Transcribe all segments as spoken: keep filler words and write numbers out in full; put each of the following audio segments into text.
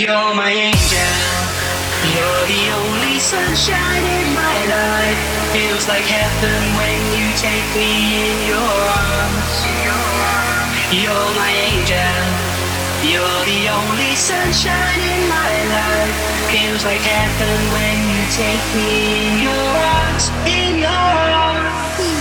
You're my angel. You're the only sunshine in my life. Feels like heaven when you take me in your arms. You're my angel. You're the only sunshine in my life. Feels like heaven when you take me in your arms. In your arms.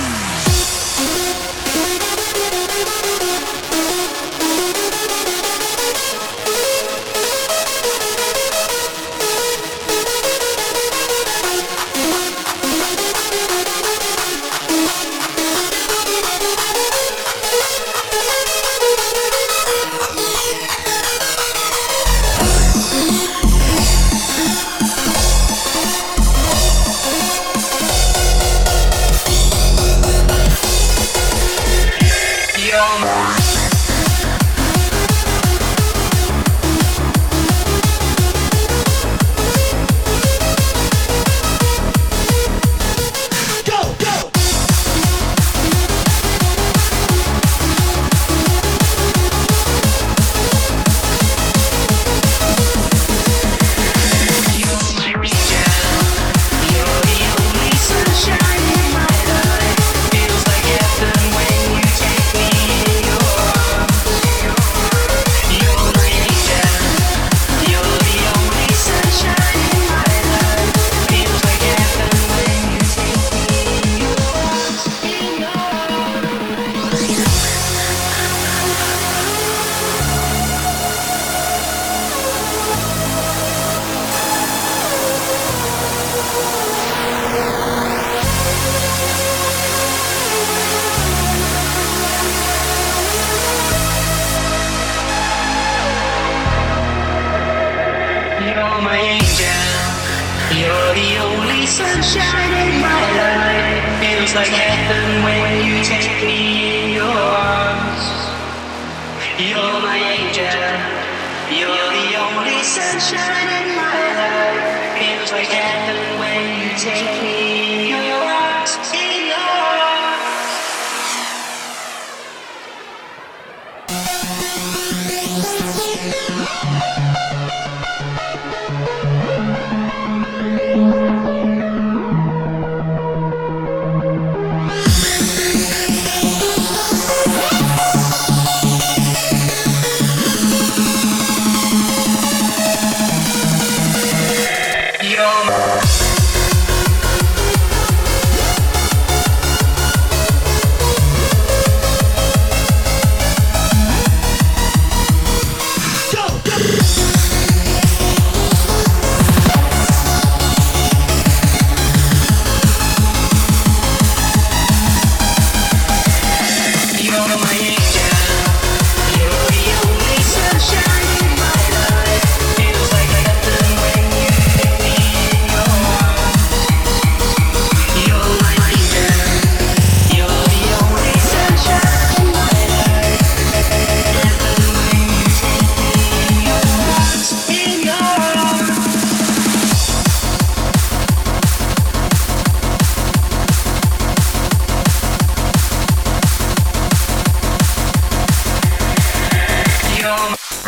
You're my angel. You're the only sunshine in my life. Feels like heaven when you take me in your arms. You're my angel. You're the only sunshine in my life. Feels like heaven when you take me